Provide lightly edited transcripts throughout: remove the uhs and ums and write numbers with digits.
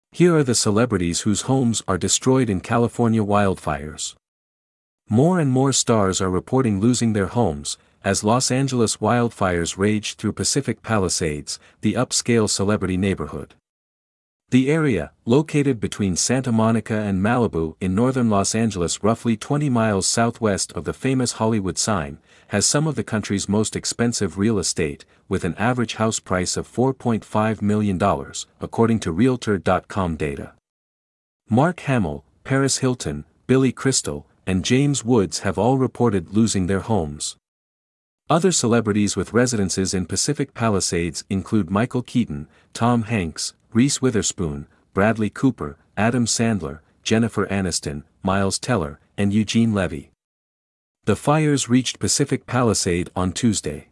Here are the celebrities whose homes are destroyed in California wildfires. More and more stars are reporting losing their homes, as Los Angeles wildfires rage through Pacific Palisades, the upscale celebrity neighborhood. The area, located between Santa Monica and Malibu in northern Los Angeles roughly 20 miles southwest of the famous Hollywood sign, has some of the country's most expensive real estate, with an average house price of $4.5 million, according to Realtor.com data. Mark Hamill, Paris Hilton, Billy Crystal, and James Woods have all reported losing their homes. Other celebrities with residences in Pacific Palisades include Michael Keaton, Tom Hanks, Reese Witherspoon, Bradley Cooper, Adam Sandler, Jennifer Aniston, Miles Teller, and Eugene Levy. The fires reached Pacific Palisade on Tuesday.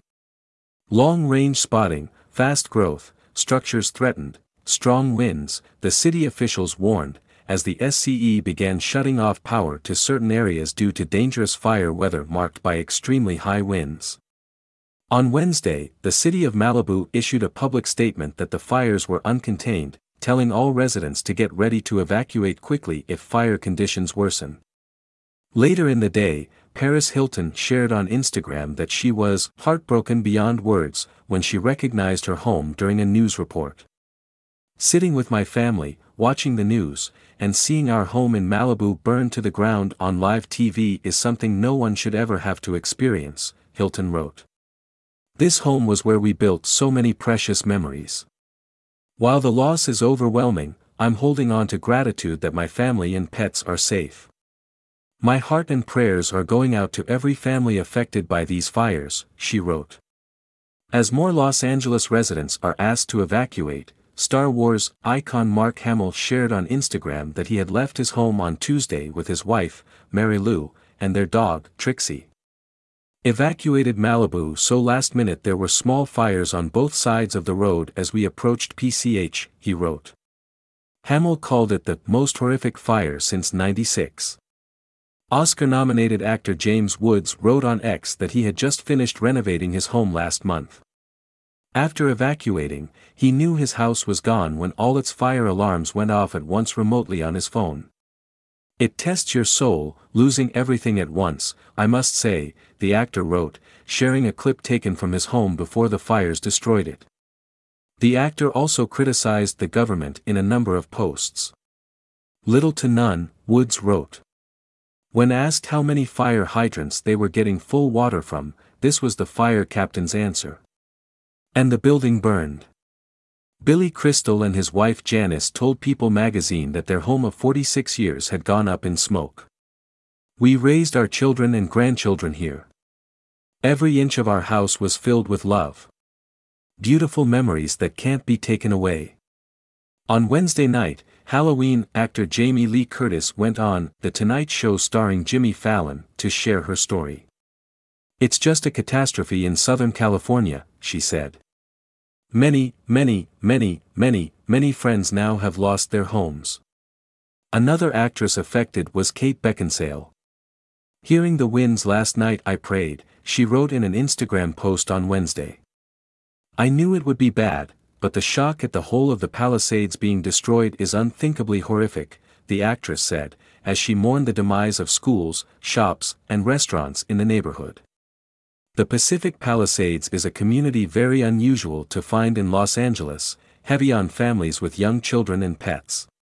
Long-range spotting, fast growth, structures threatened, strong winds, the city officials warned, as the SCE began shutting off power to certain areas due to dangerous fire weather marked by extremely high winds. On Wednesday, the city of Malibu issued a public statement that the fires were uncontained, telling all residents to get ready to evacuate quickly if fire conditions worsen. Later in the day, Paris Hilton shared on Instagram that she was heartbroken beyond words when she recognized her home during a news report. "Sitting with my family, watching the news, and seeing our home in Malibu burn to the ground on live TV is something no one should ever have to experience," Hilton wrote. "This home was where we built so many precious memories. While the loss is overwhelming, I'm holding on to gratitude that my family and pets are safe. My heart and prayers are going out to every family affected by these fires," she wrote. As more Los Angeles residents are asked to evacuate, Star Wars icon Mark Hamill shared on Instagram that he had left his home on Tuesday with his wife, Mary Lou, and their dog, Trixie. "Evacuated Malibu so last minute there were small fires on both sides of the road as we approached PCH," he wrote. Hamill called it the most horrific fire since '96. Oscar-nominated actor James Woods wrote on X that he had just finished renovating his home last month. After evacuating, he knew his house was gone when all its fire alarms went off at once remotely on his phone. "It tests your soul, losing everything at once, I must say," the actor wrote, sharing a clip taken from his home before the fires destroyed it. The actor also criticized the government in a number of posts. "Little to none," Woods wrote. When asked how many fire hydrants they were getting full water from, this was the fire captain's answer. "And the building burned." Billy Crystal and his wife Janice told People magazine that their home of 46 years had gone up in smoke. "We raised our children and grandchildren here. Every inch of our house was filled with love. Beautiful memories that can't be taken away." On Wednesday night, Halloween actor Jamie Lee Curtis went on The Tonight Show starring Jimmy Fallon to share her story. "It's just a catastrophe in Southern California," she said. Many friends now have lost their homes." Another actress affected was Kate Beckinsale. "Hearing the winds last night I prayed," she wrote in an Instagram post on Wednesday. "I knew it would be bad, but the shock at the whole of the Palisades being destroyed is unthinkably horrific," the actress said, as she mourned the demise of schools, shops, and restaurants in the neighborhood. The Pacific Palisades is a community very unusual to find in Los Angeles, heavy on families with young children and pets.